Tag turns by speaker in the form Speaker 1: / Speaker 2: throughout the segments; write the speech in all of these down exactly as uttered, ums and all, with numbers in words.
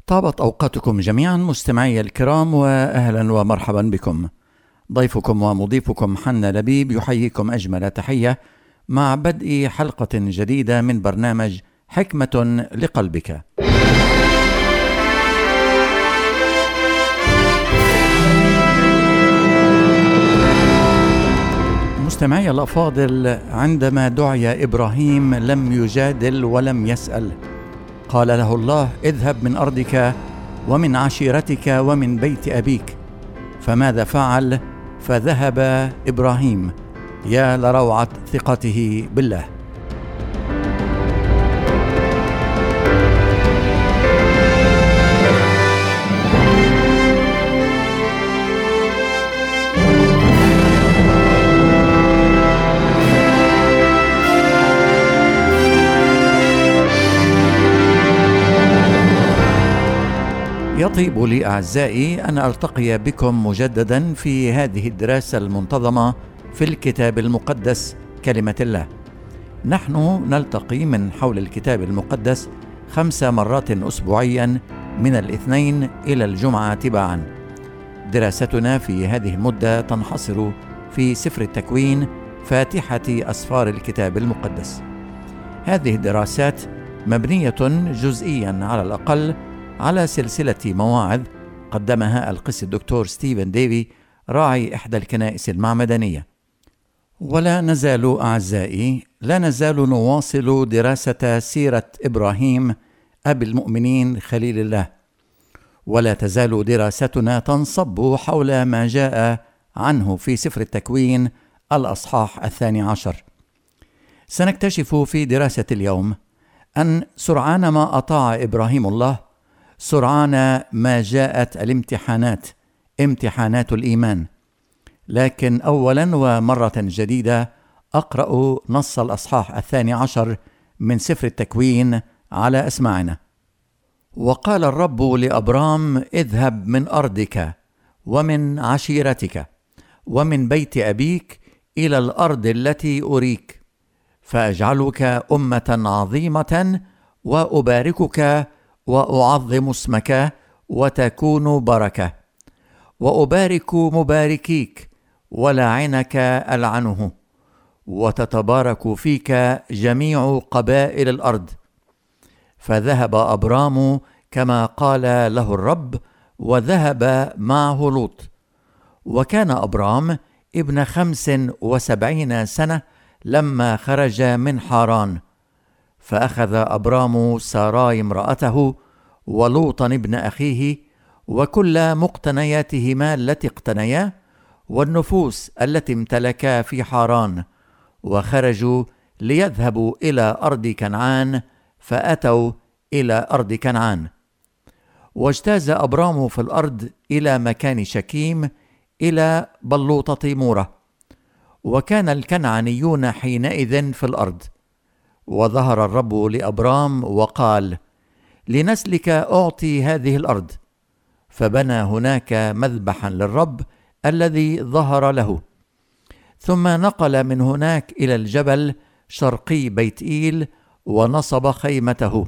Speaker 1: طابت أوقاتكم جميعا مستمعي الكرام، وأهلا ومرحبا بكم. ضيفكم ومضيفكم حنا لبيب يحييكم أجمل تحية مع بدء حلقة جديدة من برنامج حكمة لقلبك. مستمعي الأفاضل، عندما دعي إبراهيم لم يجادل ولم يسأل. قال له الله: اذهب من أرضك ومن عشيرتك ومن بيت أبيك. فماذا فعل؟ فذهب إبراهيم. يا لروعة ثقته بالله. يطيب لي أعزائي أن ألتقي بكم مجددا في هذه الدراسة المنتظمة في الكتاب المقدس كلمة الله. نحن نلتقي من حول الكتاب المقدس خمس مرات أسبوعيا من الاثنين إلى الجمعة تباعا. دراستنا في هذه المدة تنحصر في سفر التكوين، فاتحة أسفار الكتاب المقدس. هذه الدراسات مبنية جزئيا على الأقل على سلسلة مواعظ قدمها القس الدكتور ستيفن ديفي، راعي إحدى الكنائس المعمدانية. ولا نزال أعزائي لا نزال نواصل دراسة سيرة إبراهيم أبي المؤمنين خليل الله، ولا تزال دراستنا تنصب حول ما جاء عنه في سفر التكوين الأصحاح الثاني عشر. سنكتشف في دراسة اليوم أن سرعان ما أطاع إبراهيم الله، سرعان ما جاءت الامتحانات، امتحانات الإيمان. لكن أولا ومرة جديدة أقرأ نص الأصحاح الثاني عشر من سفر التكوين على أسماعنا. وقال الرب لأبرام: اذهب من أرضك ومن عشيرتك ومن بيت أبيك إلى الأرض التي أريك، فأجعلك أمة عظيمة وأباركك وأعظم اسمك وتكون بركة، وأبارك مباركيك ولعنك ألعنه، وتتبارك فيك جميع قبائل الأرض. فذهب أبرام كما قال له الرب، وذهب معه لوط. وكان أبرام ابن خمس وسبعين سنة لما خرج من حاران. فأخذ أبرام ساراي امرأته ولوطا ابن أخيه وكل مقتنياتهما التي اقتنيا والنفوس التي امتلكا في حاران، وخرجوا ليذهبوا إلى أرض كنعان، فأتوا إلى أرض كنعان. واجتاز أبرام في الأرض إلى مكان شكيم إلى بلوطة مورة، وكان الكنعانيون حينئذ في الأرض. وظهر الرب لأبرام وقال: لنسلك أعطي هذه الأرض. فبنى هناك مذبحا للرب الذي ظهر له. ثم نقل من هناك إلى الجبل شرقي بيت إيل ونصب خيمته،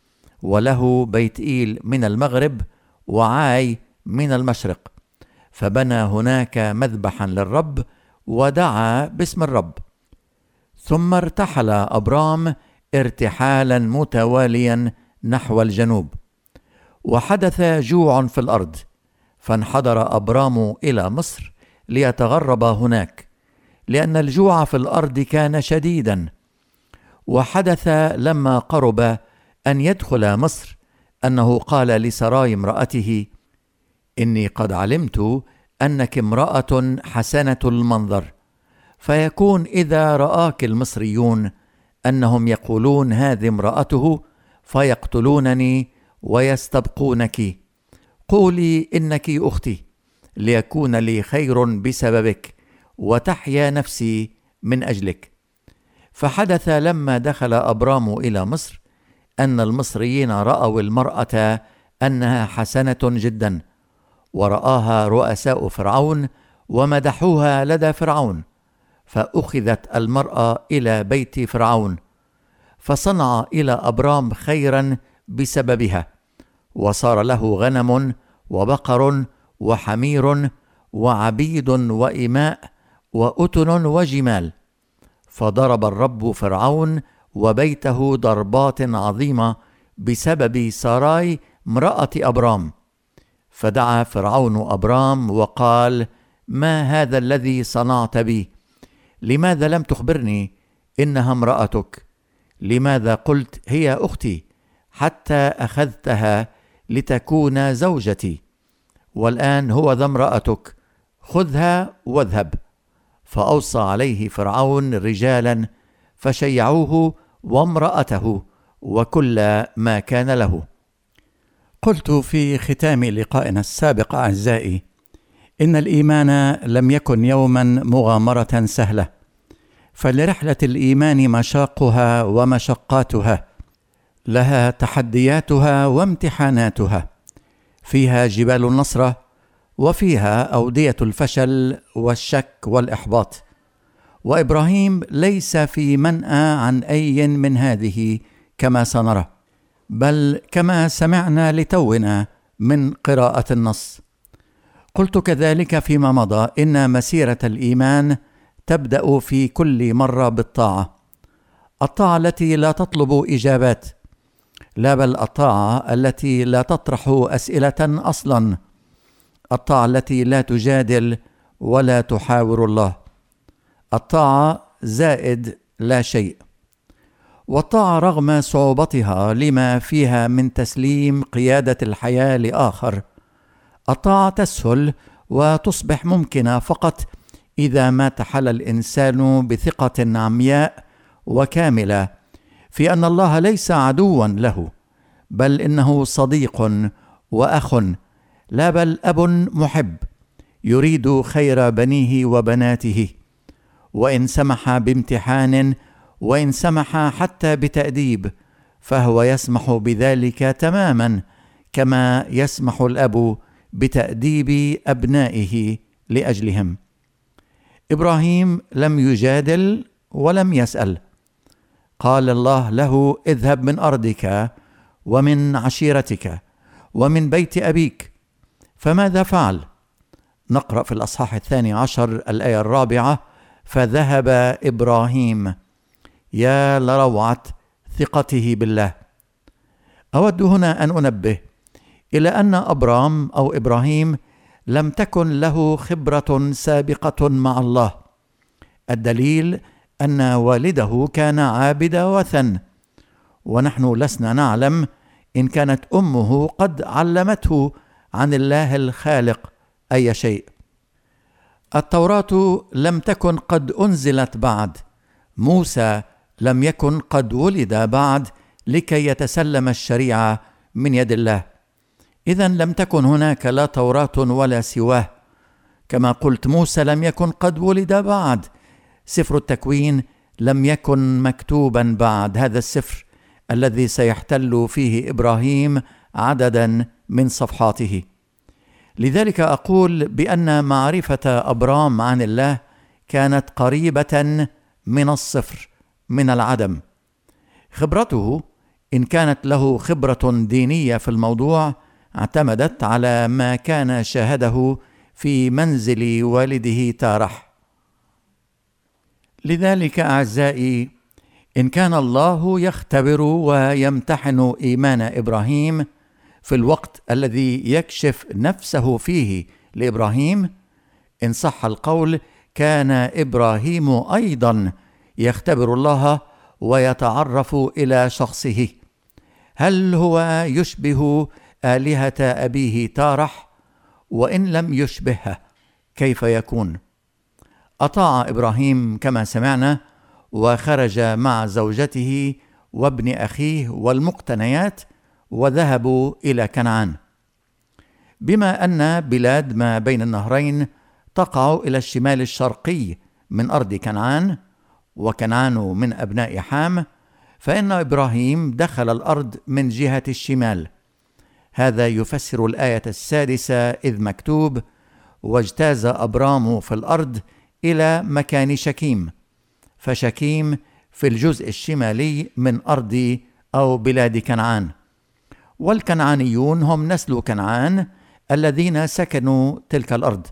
Speaker 1: وله بيت إيل من المغرب وعاي من المشرق. فبنى هناك مذبحا للرب ودعا باسم الرب. ثم ارتحل أبرام ارتحالا متواليا نحو الجنوب، وحدث جوع في الأرض، فانحدر أبرام إلى مصر ليتغرب هناك، لأن الجوع في الأرض كان شديدا. وحدث لما قرب أن يدخل مصر أنه قال لسراي امرأته: إني قد علمت أنك امرأة حسنة المنظر، فيكون إذا رآك المصريون أنهم يقولون هذه امرأته فيقتلونني ويستبقونك، قولي إنك أختي، ليكون لي خير بسببك وتحيا نفسي من أجلك. فحدث لما دخل أبرام إلى مصر أن المصريين رأوا المرأة أنها حسنة جدا، ورآها رؤساء فرعون ومدحوها لدى فرعون، فأخذت المرأة إلى بيت فرعون، فصنع إلى أبرام خيرا بسببها، وصار له غنم وبقر وحمير وعبيد وإماء وأتن وجمال. فضرب الرب فرعون وبيته ضربات عظيمة بسبب ساراي امرأة أبرام. فدعا فرعون أبرام وقال: ما هذا الذي صنعت بي؟ لماذا لم تخبرني إنها امرأتك؟ لماذا قلت هي أختي حتى أخذتها لتكون زوجتي؟ والآن هو ذا امرأتك، خذها واذهب. فأوصى عليه فرعون رجالا فشيعوه وامرأته وكل ما كان له. قلت في ختام لقائنا السابق أعزائي إن الإيمان لم يكن يوما مغامرة سهلة، فلرحلة الإيمان مشاقها ومشقاتها، لها تحدياتها وامتحاناتها، فيها جبال النصرة وفيها أودية الفشل والشك والإحباط. وإبراهيم ليس في منأى عن أي من هذه كما سنرى، بل كما سمعنا لتونا من قراءة النص. قلت كذلك فيما مضى إن مسيرة الإيمان تبدأ في كل مرة بالطاعة، الطاعة التي لا تطلب إجابات، لا بل الطاعة التي لا تطرح أسئلة أصلا، الطاعة التي لا تجادل ولا تحاور الله، الطاعة زائد لا شيء. والطاعة رغم صعوبتها لما فيها من تسليم قيادة الحياة لآخر، الطاعة تسهل وتصبح ممكنة فقط إذا ما تحلى الإنسان بثقة عمياء وكاملة في أن الله ليس عدوا له، بل إنه صديق وأخ، لا بل أب محب يريد خير بنيه وبناته. وإن سمح بامتحان، وإن سمح حتى بتأديب، فهو يسمح بذلك تماما كما يسمح الأب بتأديب أبنائه لأجلهم. إبراهيم لم يجادل ولم يسأل. قال الله له: اذهب من أرضك ومن عشيرتك ومن بيت أبيك. فماذا فعل؟ نقرأ في الأصحاح الثاني عشر الآية الرابعة: فذهب إبراهيم. يا لروعة ثقته بالله. أود هنا أن أنبه إلى أن أبرام أو إبراهيم لم تكن له خبرة سابقة مع الله. الدليل أن والده كان عابد وثن، ونحن لسنا نعلم إن كانت أمه قد علمته عن الله الخالق أي شيء. التوراة لم تكن قد أنزلت بعد، موسى لم يكن قد ولد بعد لكي يتسلم الشريعة من يد الله. إذن لم تكن هناك لا توراة ولا سواه. كما قلت، موسى لم يكن قد ولد بعد، سفر التكوين لم يكن مكتوبا بعد، هذا السفر الذي سيحتل فيه إبراهيم عددا من صفحاته. لذلك أقول بأن معرفة أبرام عن الله كانت قريبة من الصفر، من العدم. خبرته إن كانت له خبرة دينية في الموضوع اعتمدت على ما كان شاهده في منزل والده تارح. لذلك أعزائي، إن كان الله يختبر ويمتحن إيمان إبراهيم في الوقت الذي يكشف نفسه فيه لإبراهيم، إن صح القول كان إبراهيم أيضا يختبر الله ويتعرف إلى شخصه. هل هو يشبه آلهة أبيه تارح؟ وإن لم يشبهها كيف يكون؟ أطاع إبراهيم كما سمعنا، وخرج مع زوجته وابن أخيه والمقتنيات وذهبوا إلى كنعان. بما أن بلاد ما بين النهرين تقع إلى الشمال الشرقي من أرض كنعان، وكنعان من أبناء حام، فإن إبراهيم دخل الأرض من جهة الشمال. هذا يفسر الآية السادسة إذ مكتوب: واجتاز أبرام في الأرض إلى مكان شكيم. فشكيم في الجزء الشمالي من أرض أو بلاد كنعان. والكنعانيون هم نسل كنعان الذين سكنوا تلك الأرض.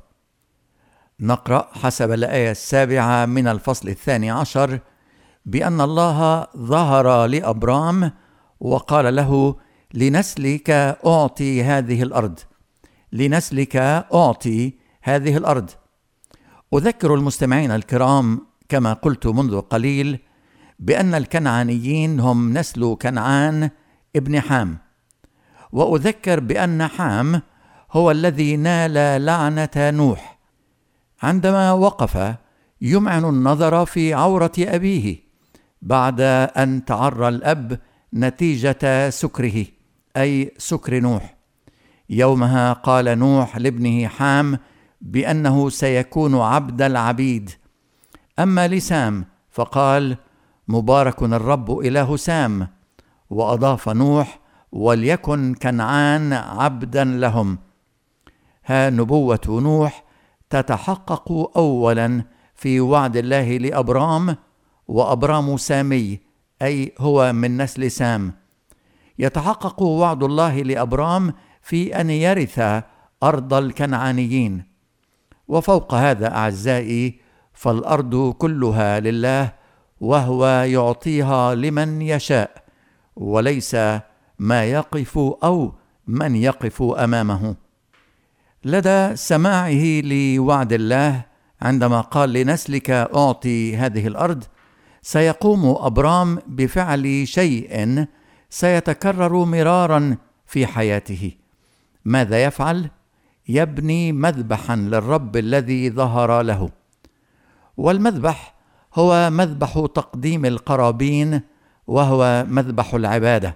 Speaker 1: نقرأ حسب الآية السابعة من الفصل الثاني عشر بأن الله ظهر لأبرام وقال له: لنسلك أعطي هذه الأرض، لنسلك أعطي هذه الأرض. أذكر المستمعين الكرام كما قلت منذ قليل بأن الكنعانيين هم نسل كنعان ابن حام، وأذكر بأن حام هو الذي نال لعنة نوح عندما وقف يمعن النظر في عورة أبيه بعد أن تعرى الأب نتيجة سكره، أي سكر نوح. يومها قال نوح لابنه حام بأنه سيكون عبد العبيد. أما لسام فقال: مبارك الرب إله سام. وأضاف نوح: وليكن كنعان عبدا لهم. ها نبوة نوح تتحقق أولا في وعد الله لأبرام، وأبرام سامي، أي هو من نسل سام. يتحقق وعد الله لأبرام في أن يرث أرض الكنعانيين. وفوق هذا أعزائي، فالأرض كلها لله، وهو يعطيها لمن يشاء، وليس ما يقف أو من يقف أمامه. لدى سماعه لوعد الله عندما قال: لنسلك أعطي هذه الأرض، سيقوم أبرام بفعل شيء سيتكرر مرارا في حياته. ماذا يفعل؟ يبني مذبحا للرب الذي ظهر له. والمذبح هو مذبح تقديم القرابين، وهو مذبح العبادة.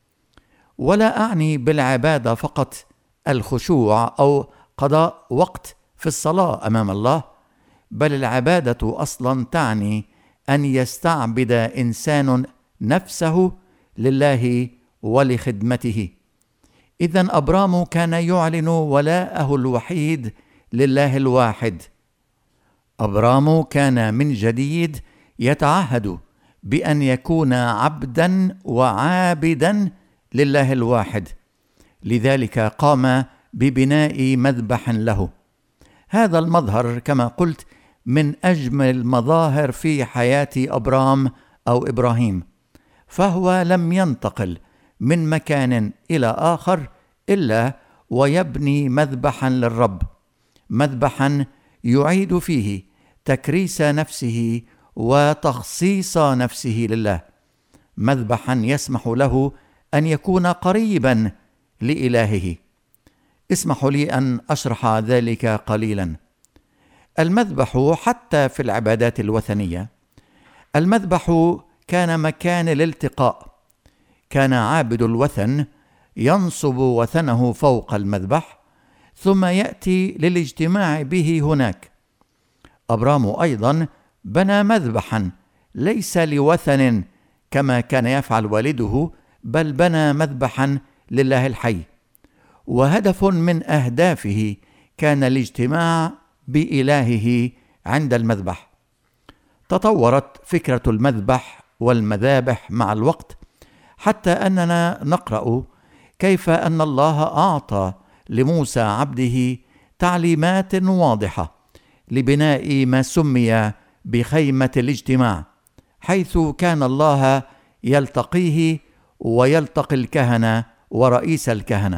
Speaker 1: ولا أعني بالعبادة فقط الخشوع أو قضاء وقت في الصلاة أمام الله، بل العبادة أصلا تعني أن يستعبد إنسان نفسه لله ولخدمته. إذن أبرام كان يعلن ولاءه الوحيد لله الواحد. أبرام كان من جديد يتعهد بأن يكون عبدا وعابدا لله الواحد، لذلك قام ببناء مذبح له. هذا المظهر كما قلت من أجمل المظاهر في حياة أبرام أو إبراهيم، فهو لم ينتقل من مكان إلى آخر إلا ويبني مذبحا للرب، مذبحا يعيد فيه تكريس نفسه وتخصيص نفسه لله، مذبحا يسمح له أن يكون قريبا لإلهه. اسمحوا لي أن أشرح ذلك قليلا. المذبح حتى في العبادات الوثنية، المذبح كان مكان الالتقاء. كان عابد الوثن ينصب وثنه فوق المذبح ثم يأتي للاجتماع به هناك. أبرام أيضا بنى مذبحا ليس لوثن كما كان يفعل والده، بل بنى مذبحا لله الحي، وهدف من أهدافه كان الاجتماع بإلهه عند المذبح. تطورت فكرة المذبح والمذابح مع الوقت، حتى أننا نقرأ كيف أن الله أعطى لموسى عبده تعليمات واضحة لبناء ما سمي بخيمة الاجتماع، حيث كان الله يلتقيه ويلتقي الكهنة ورئيس الكهنة.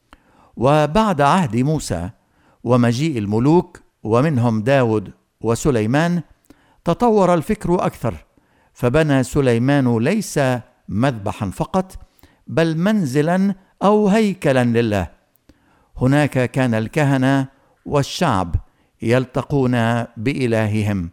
Speaker 1: وبعد عهد موسى ومجيء الملوك ومنهم داود وسليمان، تطور الفكر أكثر، فبنى سليمان ليس مذبحا فقط، بل منزلا أو هيكلا لله. هناك كان الكهنة والشعب يلتقون بإلههم.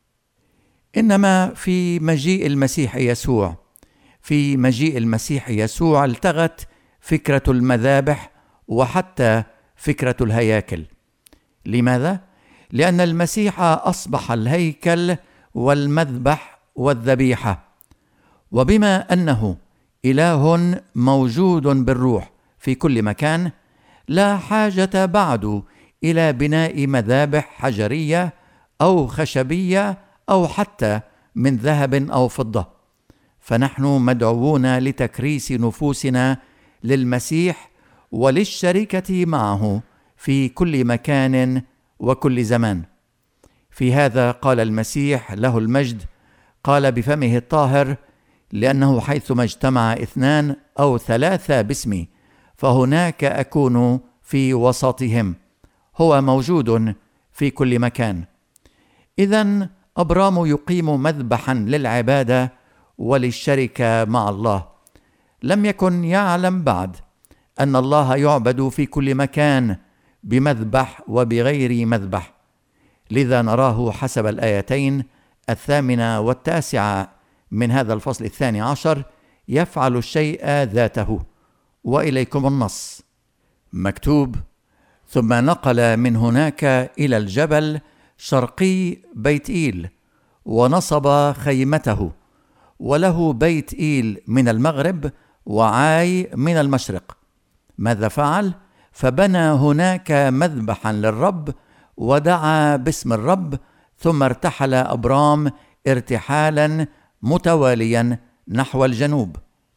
Speaker 1: إنما في مجيء المسيح يسوع في مجيء المسيح يسوع التغت فكرة المذابح وحتى فكرة الهياكل. لماذا؟ لأن المسيح أصبح الهيكل والمذبح والذبيحة، وبما أنه إله موجود بالروح في كل مكان، لا حاجة بعد إلى بناء مذابح حجرية أو خشبية أو حتى من ذهب أو فضة، فنحن مدعوون لتكريس نفوسنا للمسيح وللشركة معه في كل مكان وكل زمان. في هذا قال المسيح له المجد، قال بفمه الطاهر: لأنه حيثما اجتمع اثنان أو ثلاثة باسمي فهناك أكون في وسطهم. هو موجود في كل مكان. إذن أبرام يقيم مذبحا للعبادة وللشركة مع الله. لم يكن يعلم بعد أن الله يعبد في كل مكان بمذبح وبغير مذبح. لذا نراه حسب الآيتين الثامنة والتاسعة من هذا الفصل الثاني عشر يفعل الشيء ذاته. وإليكم النص مكتوب: ثم نقل من هناك إلى الجبل شرقي بيت إيل ونصب خيمته، وله بيت إيل من المغرب وعاي من المشرق. ماذا فعل؟ فبنى هناك مذبحا للرب ودعا باسم الرب، ثم ارتحل أبرام ارتحالا متواليا نحو الجنوب.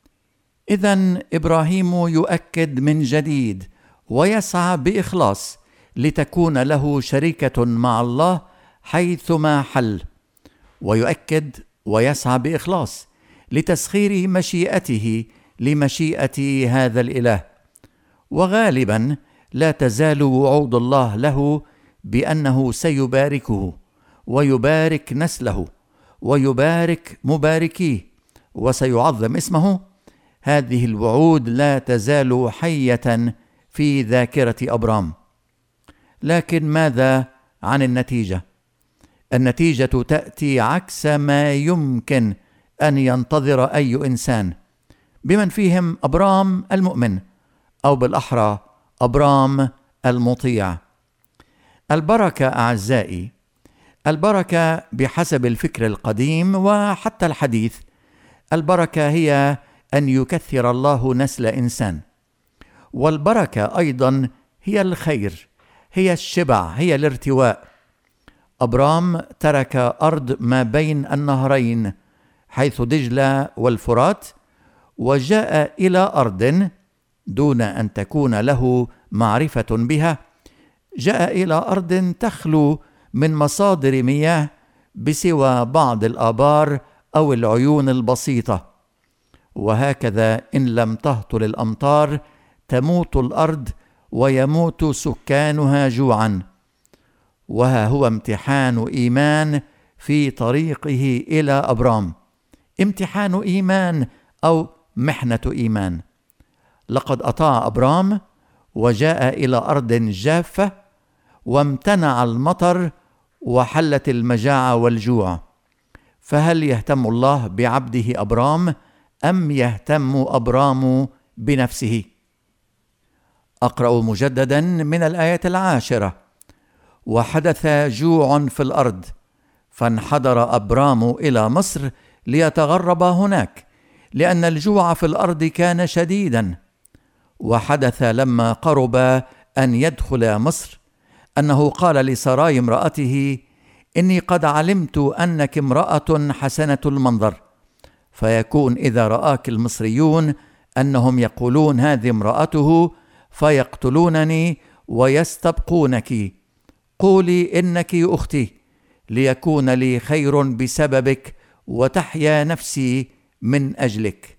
Speaker 1: إذن إبراهيم يؤكد من جديد ويسعى بإخلاص لتكون له شركة مع الله حيثما حل، ويؤكد ويسعى بإخلاص لتسخير مشيئته لمشيئة هذا الإله. وغالبا لا تزال وعود الله له بأنه سيباركه ويبارك نسله ويبارك مباركيه وسيعظم اسمه. هذه الوعود لا تزال حية في ذاكرة أبرام. لكن ماذا عن النتيجة؟ النتيجة تأتي عكس ما يمكن أن ينتظر أي إنسان، بمن فيهم أبرام المؤمن، أو بالأحرى أبرام المطيع. البركة أعزائي، البركة بحسب الفكر القديم وحتى الحديث، البركة هي أن يكثر الله نسل إنسان. والبركة أيضا هي الخير، هي الشبع، هي الارتواء. أبرام ترك أرض ما بين النهرين حيث دجلة والفرات، وجاء إلى أرض دون أن تكون له معرفة بها، جاء إلى أرض تخلو من مصادر مياه بسوى بعض الآبار أو العيون البسيطة. وهكذا إن لم تهطل الأمطار تموت الأرض ويموت سكانها جوعا. وها هو امتحان إيمان في طريقه إلى أبرام، امتحان إيمان أو محنة إيمان. لقد أطاع أبرام وجاء إلى أرض جافة، وامتنع المطر وحلت المجاعة والجوع. فهل يهتم الله بعبده أبرام أم يهتم أبرام بنفسه؟ أقرأ مجددا من الآية العاشرة: وحدث جوع في الأرض فانحدر أبرام إلى مصر ليتغرب هناك، لأن الجوع في الأرض كان شديدا. وحدث لما قرب أن يدخل مصر أنه قال لسراي امرأته: إني قد علمت أنك امرأة حسنة المنظر، فيكون إذا رآك المصريون أنهم يقولون هذه امرأته فيقتلونني ويستبقونك، قولي إنك أختي، ليكون لي خير بسببك وتحيا نفسي من أجلك.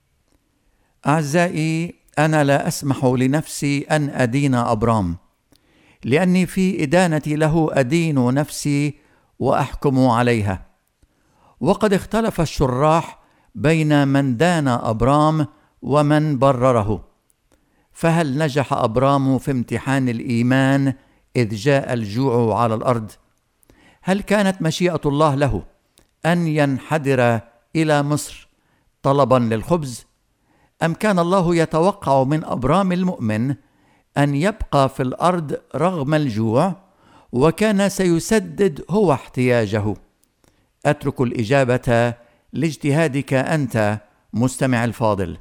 Speaker 1: أعزائي، أنا لا أسمح لنفسي أن أدين أبرام، لأني في إدانتي له أدين نفسي وأحكم عليها. وقد اختلف الشراح بين من دان أبرام ومن برره. فهل نجح أبرام في امتحان الإيمان إذ جاء الجوع على الأرض؟ هل كانت مشيئة الله له أن ينحدر إلى مصر طلبا للخبز؟ أم كان الله يتوقع من أبرام المؤمن أن يبقى في الأرض رغم الجوع، وكان سيسدد هو احتياجه؟ أترك الإجابة لاجتهادك أنت مستمع الفاضل.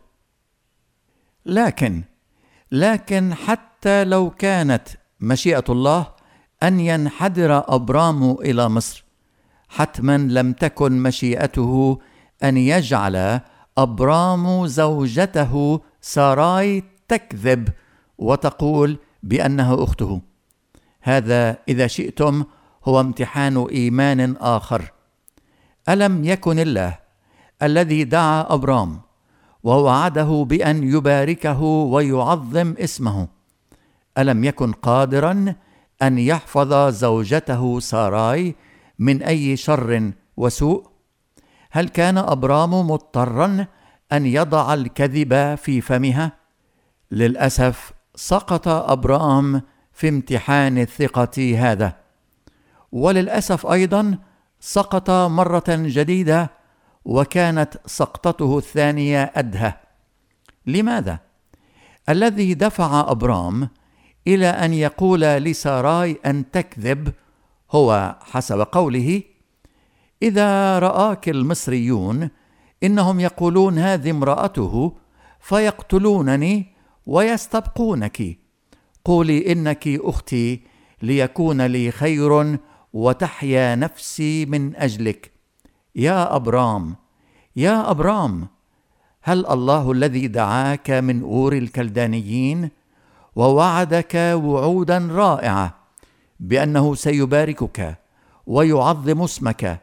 Speaker 1: لكن لكن حتى لو كانت مشيئة الله أن ينحدر أبرام إلى مصر، حتما لم تكن مشيئته أن يجعل أبرام زوجته ساراي تكذب وتقول بأنها أخته. هذا إذا شئتم هو امتحان إيمان آخر. ألم يكن الله الذي دعا أبرام ووعده بأن يباركه ويعظم اسمه، ألم يكن قادرا أن يحفظ زوجته ساراي من أي شر وسوء؟ هل كان أبرام مضطرا أن يضع الكذب في فمها؟ للأسف سقط أبرام في امتحان الثقة هذا، وللأسف أيضا سقط مرة جديدة، وكانت سقطته الثانية أدهى. لماذا؟ الذي دفع أبرام إلى أن يقول لساراي أن تكذب هو حسب قوله: إذا رآك المصريون إنهم يقولون هذه امرأته فيقتلونني ويستبقونك، قولي إنك أختي ليكون لي خير وتحيا نفسي من أجلك. يا أبرام، يا أبرام، هل الله الذي دعاك من أور الكلدانيين ووعدك وعودا رائعة بأنه سيباركك ويعظم اسمك،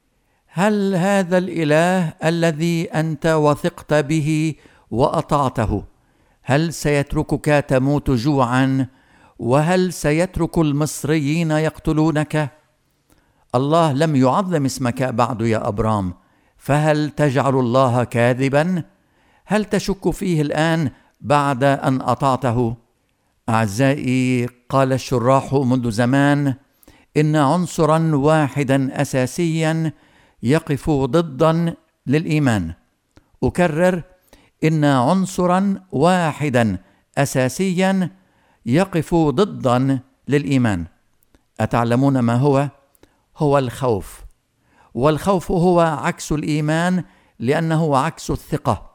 Speaker 1: هل هذا الإله الذي أنت وثقت به وأطعته هل سيتركك تموت جوعا؟ وهل سيترك المصريين يقتلونك؟ الله لم يعظم اسمك بعد يا أبرام، فهل تجعل الله كاذبا؟ هل تشك فيه الآن بعد أن أطعته؟ أعزائي، قال الشراح منذ زمان إن عنصرا واحدا أساسيا يقف ضدا للإيمان. أكرر: إن عنصرا واحدا أساسيا يقف ضدا للإيمان. أتعلمون ما هو؟ هو الخوف. والخوف هو عكس الإيمان، لأنه عكس الثقة.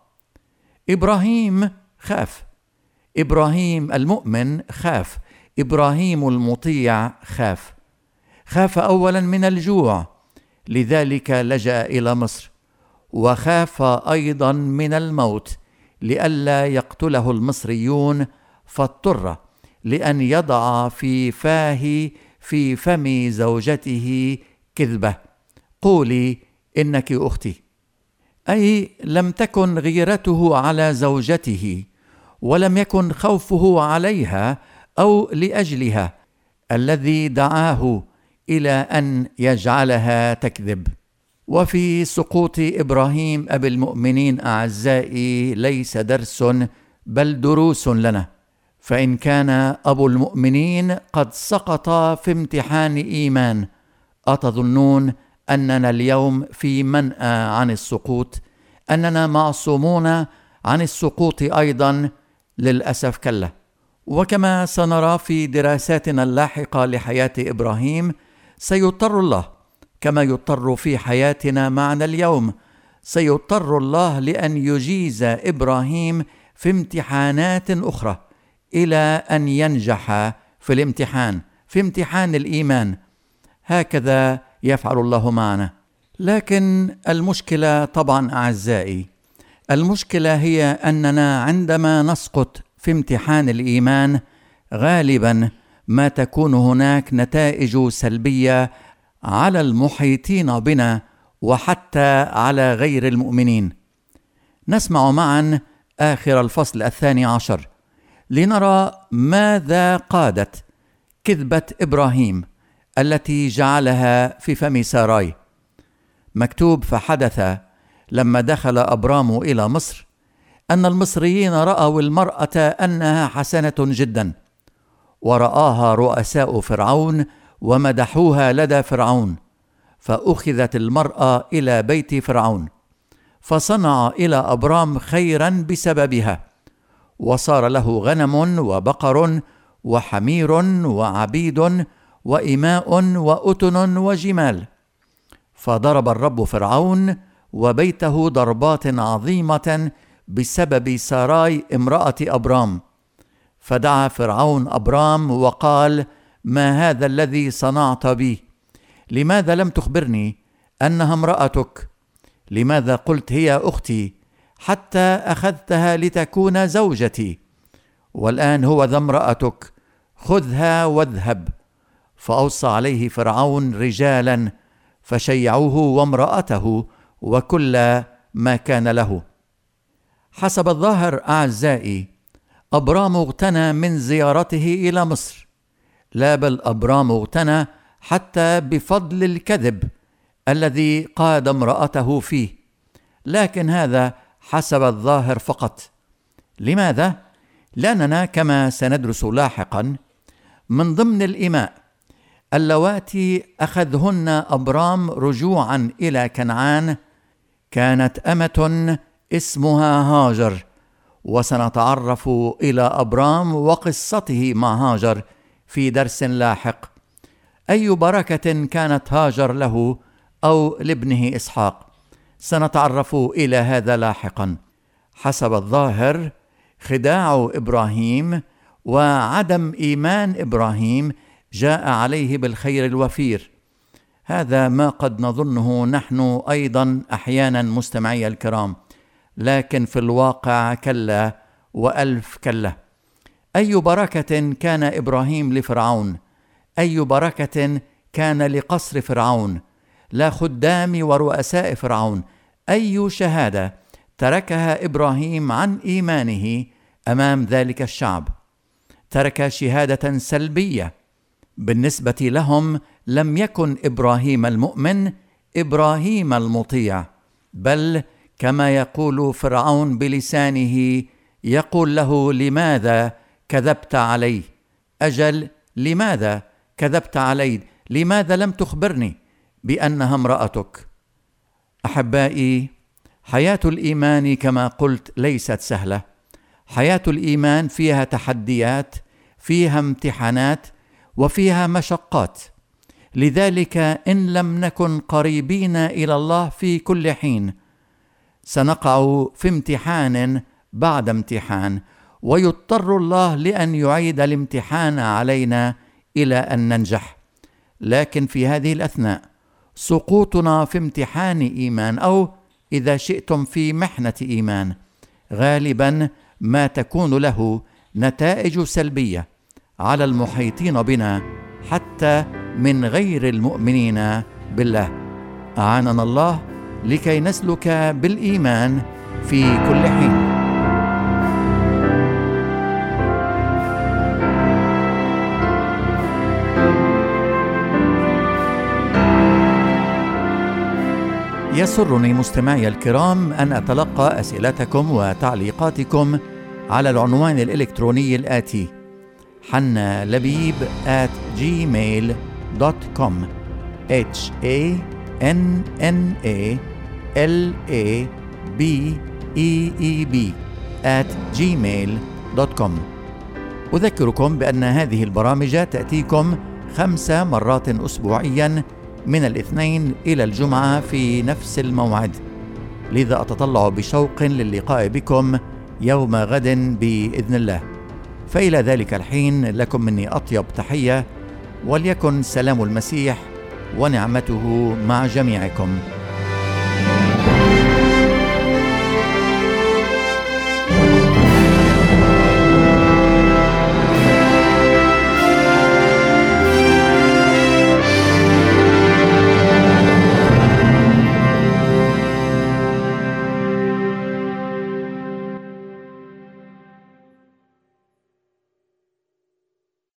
Speaker 1: إبراهيم خاف، إبراهيم المؤمن خاف، إبراهيم المطيع خاف. خاف أولا من الجوع، لذلك لجأ إلى مصر، وخاف أيضا من الموت لئلا يقتله المصريون، فاضطر لأن يضع في فاه في فم زوجته كذبة: قولي إنك أختي. أي لم تكن غيرته على زوجته، ولم يكن خوفه عليها أو لأجلها الذي دعاه إلى أن يجعلها تكذب. وفي سقوط إبراهيم أبي المؤمنين أعزائي ليس درس بل دروس لنا، فإن كان أبو المؤمنين قد سقط في امتحان إيمان، أتظنون أننا اليوم في منأى عن السقوط؟ أننا معصومون عن السقوط أيضا؟ للأسف كلا. وكما سنرى في دراساتنا اللاحقة لحياة إبراهيم، سيضطر الله كما يضطر في حياتنا معنا اليوم، سيضطر الله لأن يجيز إبراهيم في امتحانات أخرى إلى أن ينجح في الامتحان، في امتحان الإيمان. هكذا يفعل الله معنا. لكن المشكلة طبعا أعزائي، المشكلة هي أننا عندما نسقط في امتحان الإيمان غالبا ما تكون هناك نتائج سلبية على المحيطين بنا وحتى على غير المؤمنين. نسمع معا آخر الفصل الثاني عشر لنرى ماذا قادت كذبة إبراهيم التي جعلها في فم ساراي. مكتوب: فحدث لما دخل أبرام إلى مصر أن المصريين رأوا المرأة أنها حسنة جدا، ورآها رؤساء فرعون ومدحوها لدى فرعون، فأخذت المرأة إلى بيت فرعون، فصنع إلى أبرام خيرا بسببها، وصار له غنم وبقر وحمير وعبيد وإماء وأتن وجمال. فضرب الرب فرعون وبيته ضربات عظيمة بسبب ساراي امرأة أبرام. فدعا فرعون أبرام وقال: ما هذا الذي صنعت بي؟ لماذا لم تخبرني أنها امرأتك؟ لماذا قلت هي أختي، حتى أخذتها لتكون زوجتي، والآن هو ذا امرأتك، خذها واذهب. فأوصى عليه فرعون رجالا فشيعوه وامرأته وكل ما كان له. حسب الظاهر أعزائي، أبرام اغتنى من زيارته إلى مصر، لا بل أبرام اغتنى حتى بفضل الكذب الذي قاد امرأته فيه، لكن هذا حسب الظاهر فقط. لماذا؟ لأننا كما سندرس لاحقا من ضمن الإماء اللواتي أخذهن أبرام رجوعا إلى كنعان كانت أمة اسمها هاجر، وسنتعرف إلى أبرام وقصته مع هاجر في درس لاحق. أي بركة كانت هاجر له أو لابنه إسحاق، سنتعرف إلى هذا لاحقا. حسب الظاهر خداع إبراهيم وعدم إيمان إبراهيم جاء عليه بالخير الوفير. هذا ما قد نظنه نحن أيضا أحيانا مستمعي الكرام، لكن في الواقع كلا وألف كلا. أي بركة كان إبراهيم لفرعون، أي بركة كان لقصر فرعون، لا خدام ورؤساء فرعون. أي شهادة تركها إبراهيم عن إيمانه أمام ذلك الشعب. ترك شهادة سلبية. بالنسبة لهم لم يكن إبراهيم المؤمن إبراهيم المطيع، بل كما يقول فرعون بلسانه، يقول له: لماذا كذبت علي؟ أجل، لماذا كذبت علي؟ لماذا لم تخبرني بأنها امرأتك؟ أحبائي، حياة الإيمان كما قلت ليست سهلة. حياة الإيمان فيها تحديات، فيها امتحانات، وفيها مشقات. لذلك إن لم نكن قريبين إلى الله في كل حين سنقع في امتحان بعد امتحان، ويضطر الله لأن يعيد الامتحان علينا إلى أن ننجح. لكن في هذه الأثناء سقوطنا في امتحان إيمان، أو إذا شئتم في محنة إيمان، غالبا ما تكون له نتائج سلبية على المحيطين بنا حتى من غير المؤمنين بالله. أعاننا الله لكي نسلك بالإيمان في كل حين. يسرني مستمعي الكرام أن أتلقى أسئلتكم وتعليقاتكم على العنوان الإلكتروني الآتي: حنا لبيب آت جيميل دوت كوم H A N N A L A B E E B at جيميل دوت كوم. أذكركم بأن هذه البرامج تأتيكم خمس مرات أسبوعيا من الاثنين إلى الجمعة في نفس الموعد، لذا أتطلع بشوق للقاء بكم يوم غد بإذن الله. فإلى ذلك الحين لكم مني أطيب تحية، وليكن سلام المسيح ونعمته مع جميعكم.